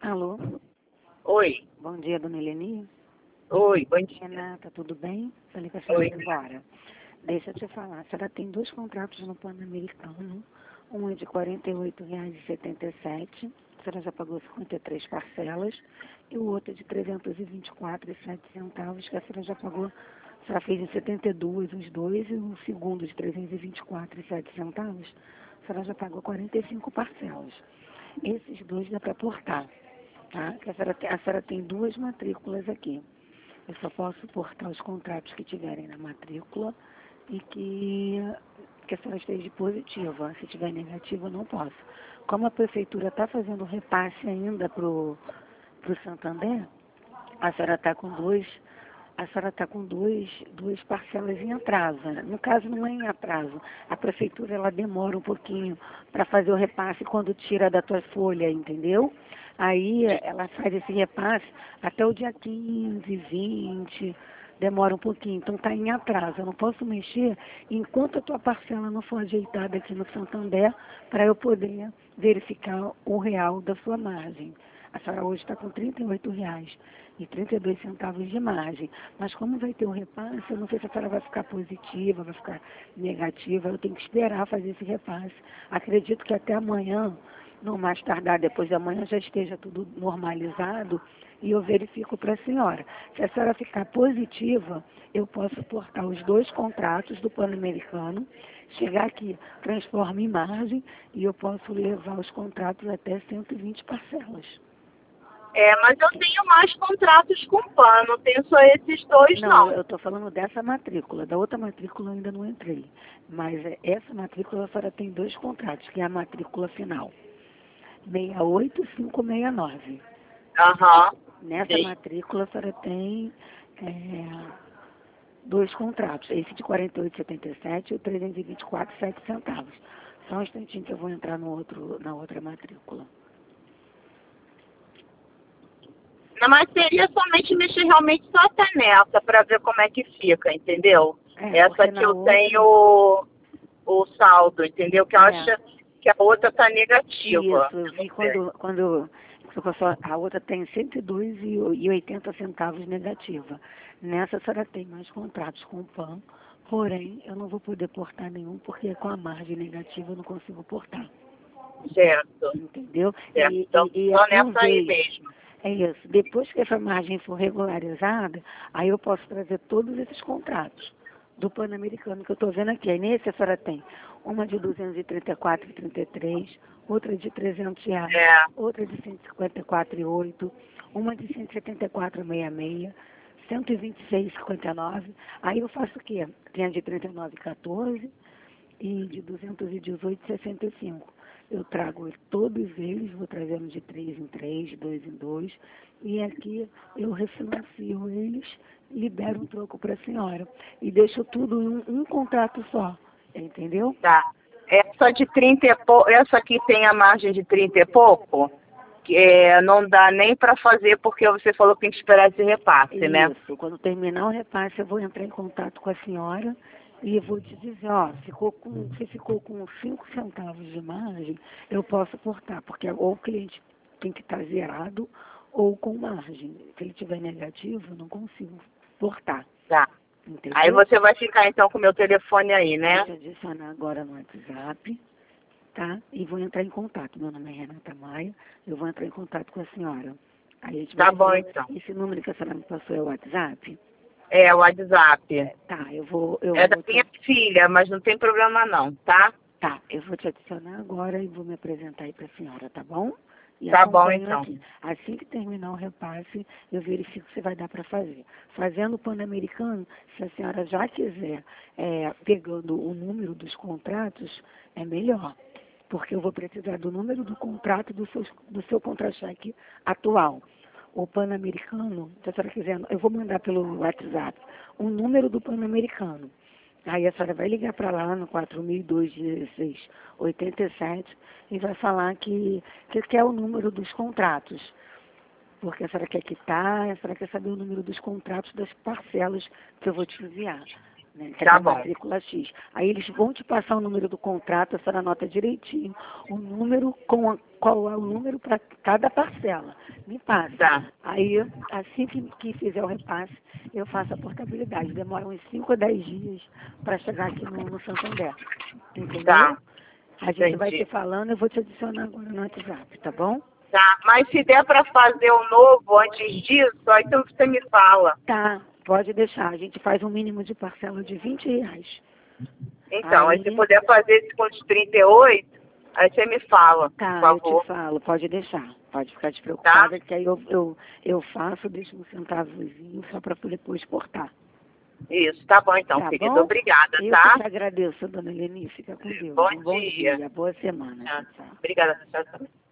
Alô? Oi. Bom dia, dona Eleni. Oi, bom dia. Renata, tudo bem? Falei com a senhora Oi. agora. Deixa eu te falar, a senhora tem dois contratos no Pan-Americano. Um é de R$ 48,77. A senhora já pagou 53 parcelas. E o outro é de R$ 324,07, que a senhora já pagou. A senhora fez em 72 os dois, e o segundo de R$ 324,07. A senhora já pagou 45 parcelas. Esses dois dá para portar, tá? Que a senhora tem duas matrículas aqui. Eu só posso portar os contratos que tiverem na matrícula e que a senhora esteja positiva. Se tiver negativa, eu não posso. Como a prefeitura está fazendo repasse ainda para o Santander, a senhora está com duas parcelas em atraso. No caso, não é em atraso. A prefeitura ela demora um pouquinho para fazer o repasse quando tira da tua folha, entendeu? Aí ela faz esse repasse até o dia 15, 20, demora um pouquinho. Então está em atraso. Eu não posso mexer enquanto a tua parcela não for ajeitada aqui no Santander para eu poder verificar o real da sua margem. A senhora hoje está com R$ 38,32 de margem. Mas como vai ter o repasse, eu não sei se a senhora vai ficar positiva, vai ficar negativa. Eu tenho que esperar fazer esse repasse. Acredito que até amanhã, no mais tardar depois de amanhã, já esteja tudo normalizado e eu verifico para a senhora. Se a senhora ficar positiva, eu posso portar os dois contratos do Pan-Americano, chegar aqui, transforma em margem e eu posso levar os contratos até 120 parcelas. Mas eu tenho mais contratos com PAN, não tenho só esses dois, não. Eu estou falando dessa matrícula. Da outra matrícula eu ainda não entrei. Mas essa matrícula a senhora tem dois contratos, que é a matrícula final. 68569. Aham. Nessa Sim. matrícula a senhora tem dois contratos. Esse de R$ 48,77 e o 324,07. Só um instantinho que eu vou entrar na outra matrícula. Não, mas seria somente mexer realmente só até nessa, para ver como é que fica, entendeu? Essa que eu tenho o saldo, entendeu? Que eu acho que a outra está negativa. Isso, eu vi quando a outra tem 102,80 centavos negativa. Nessa a senhora tem mais contratos com o PAN, porém eu não vou poder portar nenhum porque com a margem negativa eu não consigo portar. Certo. Entendeu? Certo. Então, só nessa aí mesmo. É isso. Depois que essa margem for regularizada, aí eu posso trazer todos esses contratos do Pan-Americano que eu estou vendo aqui. Aí nesse a senhora tem uma de R$ 234,33, outra de R$ 300, outra de R$ 154,8, uma de R$ 174,66, 126,59. Aí eu faço o quê? Tem a de R$ 39,14 e de R$ 218,65. Eu trago todos eles, vou trazendo de 3 em 3, de 2 em 2, e aqui eu refinancio eles, libero um troco para a senhora e deixo tudo em um contrato só, entendeu? Tá. Essa de 30 e pouco, essa aqui tem a margem de 30 e pouco, que não dá nem para fazer porque você falou que tem que esperar esse repasse, né? Isso, quando terminar o repasse eu vou entrar em contato com a senhora e vou te dizer, ó, se ficou com 5 centavos de margem, eu posso portar, porque ou o cliente tem que estar zerado ou com margem. Se ele tiver negativo, eu não consigo portar. Tá. Entendeu? Aí você vai ficar então com o meu telefone aí, né? Deixa eu adicionar agora no WhatsApp, tá? E vou entrar em contato. Meu nome é Renata Maia, eu vou entrar em contato com a senhora. Aí a gente Tá vai bom, ver. então. Esse número que a senhora me passou é o WhatsApp? É, o WhatsApp. Tá, É da minha filha, mas não tem problema não, tá? Tá, eu vou te adicionar agora e vou me apresentar aí pra senhora, tá bom? E tá bom, acompanho então. aqui. Assim que terminar o repasse, eu verifico se vai dar para fazer. Fazendo o Pan-Americano, se a senhora já quiser, pegando o número dos contratos, é melhor. Porque eu vou precisar do número do contrato do seu contra-cheque atual. O Pan-Americano, se a senhora quiser, eu vou mandar pelo WhatsApp o número do Pan-Americano. Aí a senhora vai ligar para lá no 4002-1687 e vai falar que quer o número dos contratos. Porque a senhora quer quitar, a senhora quer saber o número dos contratos das parcelas que eu vou te enviar. Né? Que é Tá da bom. matrícula X. Aí eles vão te passar o número do contrato, a senhora anota direitinho o número qual é o número para cada parcela. Me passa. Tá. Aí, assim que fizer o repasse, eu faço a portabilidade. Demora uns 5 a 10 dias para chegar aqui no Santander. Entendeu? Tá. A gente vai Entendi. te falando, eu vou te adicionar agora no WhatsApp, tá bom? Tá, mas se der para fazer o novo antes disso, aí então você me fala. Tá, pode deixar. A gente faz um mínimo de parcela de R$ 20. Então, aí Aí, se puder fazer esse com os 38, aí você me fala, por tá, eu favor. te falo, pode deixar. Pode ficar despreocupada, que aí eu faço, deixo um centavozinho só para depois exportar. Isso, tá bom então, Tá querida. bom? Obrigada, Eu que tá? te agradeço, dona Leni. Fica com Deus. Bom Um bom dia. dia, boa semana. Tchau. Tchau, tchau. Obrigada, tchau, tchau.